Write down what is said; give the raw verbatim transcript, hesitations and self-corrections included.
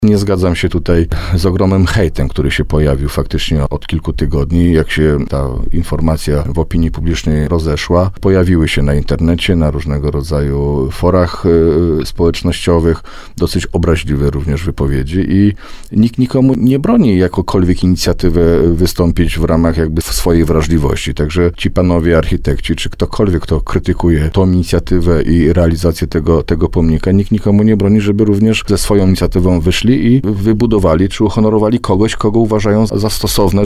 Nie zgadzam się tutaj z ogromnym hejtem, który się pojawił faktycznie od kilku tygodni. Jak się ta informacja w opinii publicznej rozeszła, pojawiły się na internecie, na różnego rodzaju forach y, społecznościowych, dosyć obraźliwe również wypowiedzi i nikt nikomu nie broni jakokolwiek inicjatywę wystąpić w ramach jakby swojej wrażliwości. Także ci panowie architekci, czy ktokolwiek, kto krytykuje tą inicjatywę i realizację tego, tego pomnika, nikt nikomu nie broni, żeby również ze swoją inicjatywą wyszli i wybudowali, czy uhonorowali kogoś, kogo uważają za stosowne.